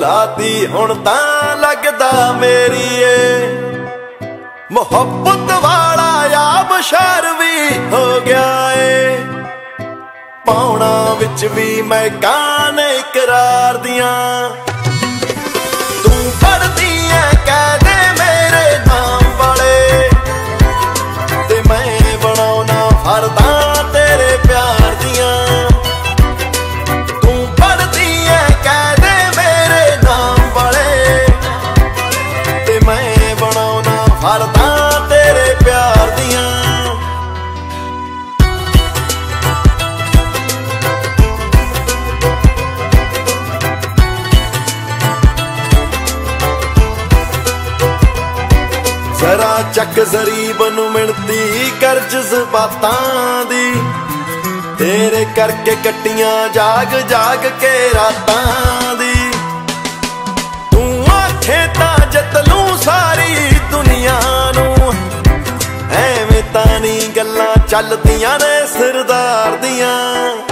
ਰਾਤੀ ਹੁਣ ਤਾਂ ਲੱਗਦਾ ਮੇਰੀ ਏ ਮੁਹੱਬਤ ਵਾਲਾ ਆਬਸ਼ਾਰ ਵੀ ਹੋ ਗਿਆ ਏ ਪਾਉਣਾ ਵਿੱਚ ਵੀ ਮੈਂ ਕਾਨ ਇਕਰਾਰ ਦੀਆਂ ਤੂੰ ਪੜਦੀ ਐ ਕਹਿ ਦੇ ਮੇਰੇ ਨਾਮ ਵਾਲੇ ਤੇ ਮੈਂ ਬਣਾਉਣਾ ਫਰਦਾਂ ਤੇਰੇ ਪਿਆਰ ਦੀਆਂ ਤੂੰ ਪੜਦੀ ਐ ਕਹਿ ਦੇ ਮੇਰੇ ਨਾਮ ਵਾਲੇ ਤੇ ਮੈਂ ਬਣਾਉਣਾ ਫਰਦਾਂ ਤੇਰੇ ਪਿਆਰ ਦੀਆਂ ਜ਼ਰਾ ਚੱਕ ਜ਼ਰੀਬ ਨੂੰ ਮਿਣਤੀ ਕਰ ਜਜ਼ਬਾਤਾਂ ਦੀ ਤੇਰੇ ਕਰਕੇ ਕੱਟੀਆਂ ਜਾਗ ਜਾਗ ਕੇ ਰਾਤਾਂ ਦੀ ਤੂੰ ਆਖੇ ਤਾਂ ਜਿੱਤ ਲੂੰ ਸਾਰੀ ਦੁਨੀਆ ਨੂੰ ਐਵੇਂ ਤਾਂ ਨਹੀਂ ਗੱਲਾਂ ਚੱਲਦੀਆਂ ਨੇ ਸਰਦਾਰ ਦੀਆਂ